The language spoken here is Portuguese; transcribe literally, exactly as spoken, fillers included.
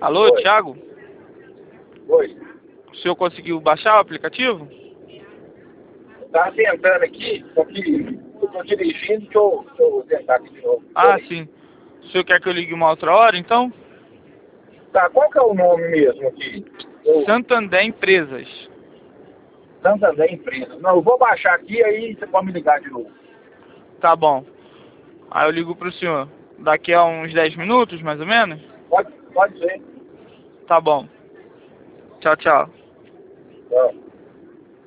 Alô, Oi. Thiago? Oi. O senhor conseguiu baixar o aplicativo? Tá tentando aqui, só que eu tô dirigindo, deixa eu, deixa eu tentar aqui de novo. Ah, Peraí. sim. O senhor quer que eu ligue uma outra hora, então? Tá, qual que é o nome mesmo aqui? Eu, Santander Empresas. Santander Empresa. Não, eu vou baixar aqui, aí você pode me ligar de novo. Tá bom. Aí eu ligo pro senhor. Daqui a uns dez minutos, mais ou menos? Pode, pode ser. Tá bom. Tchau, tchau. Tá.